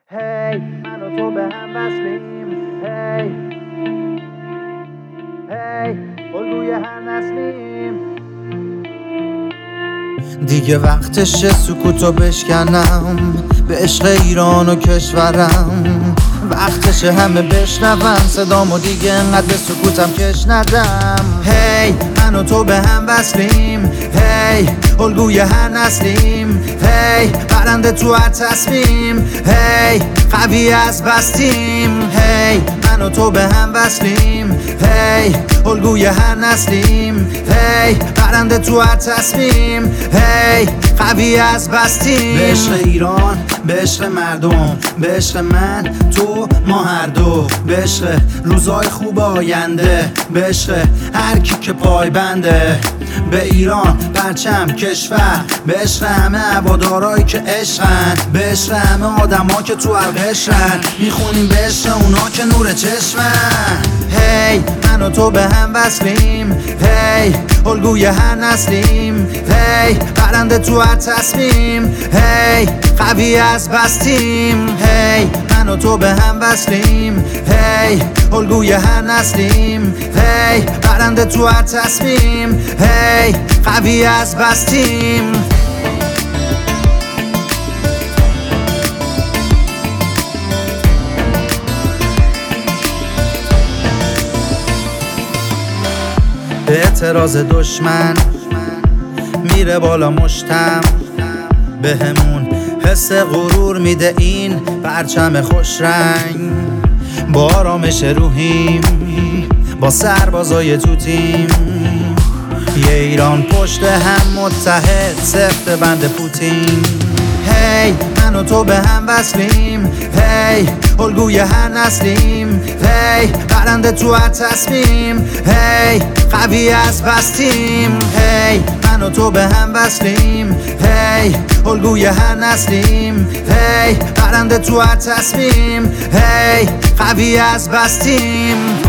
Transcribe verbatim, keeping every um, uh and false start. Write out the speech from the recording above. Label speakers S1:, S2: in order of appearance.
S1: هی من و تو به هم وصلیم، هی هی الگوی هر نسلیم.
S2: دیگه وقتشه سکوتو بشکنم به عشق ایران و کشورم. وقتشه همه بشنون صدامو، دیگه انقدر به سکوتم کش ندم. هی من و تو به هم وصلیم، هی الگوی هر نسلیم. هی برنده تو هر تصمیم، هی قوی از بستیم. هی من و تو به هم وصلیم، هی الگوی هر نسلیم. هی برنده تو هر تصمیم، هی قوی از بستیم. به عشق ایران، به عشق مردم، به عشق من، تو، ما هر دو. به عشق روزای خوب آینده، به عشق هر کی که پای بنده. به ایران پرچم کشور، به عشق همه هوادارایی که عشقن، به عشق همه آدما که تو قشرن. میخونیم به عشق اونا که نور چشمن. هی من و تو به هم وصلیم، هی الگوی هر نسلیم. هی برنده تو هر تصمیم، هی قوی از بستیم. هی من و تو به هم وصلیم، هی الگوی هر نسلیم. هی برنده تو هر تصمیم، هی قوی از بستیم. اعتراض دشمن میره بالا مشتم، بهمون حس غرور میده این پرچم خوش رنگ. با آرامش روحیم، با سربازای تو تیم، یه ایران پشت هم متحد سفت بند پوتین. هی من و تو به هم وصلیم، هی الگوی هر نسلیم. هی برنده تو هر تصمیم، هی قوی از بستیم. هی من و تو به هم وصلیم، هی الگوی هر نسلیم. هی برنده تو هر تصمیم، هی قوی از بستیم.